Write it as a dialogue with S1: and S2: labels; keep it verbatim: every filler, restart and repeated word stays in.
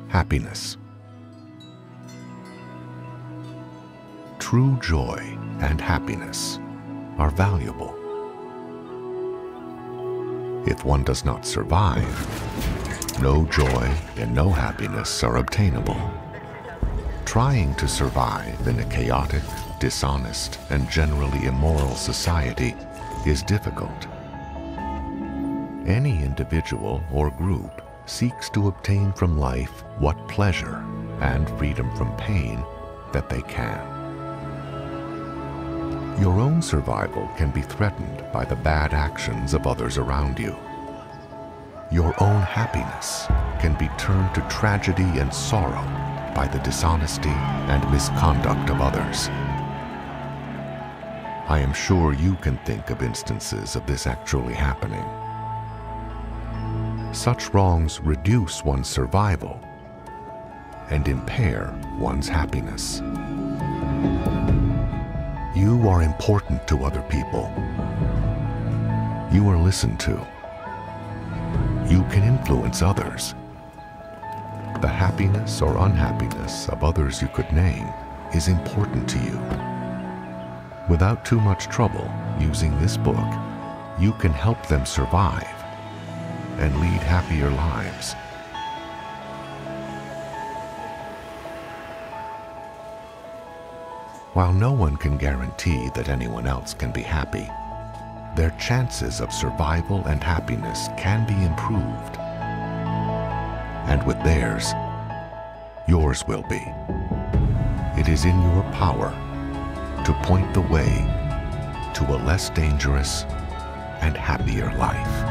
S1: happiness. True joy and happiness are valuable. If one does not survive, no joy and no happiness are obtainable. Trying to survive in a chaotic, dishonest, and generally immoral society is difficult. Any individual or group seeks to obtain from life what pleasure and freedom from pain that they can. Your own survival can be threatened by the bad actions of others around you. Your own happiness can be turned to tragedy and sorrow by the dishonesty and misconduct of others. I am sure you can think of instances of this actually happening. Such wrongs reduce one's survival and impair one's happiness. You are important to other people. You are listened to. You can influence others. The happiness or unhappiness of others you could name is important to you. Without too much trouble using this book, you can help them survive and lead happier lives. While no one can guarantee that anyone else can be happy, their chances of survival and happiness can be improved. And with theirs, yours will be. It is in your power to point the way to a less dangerous and happier life.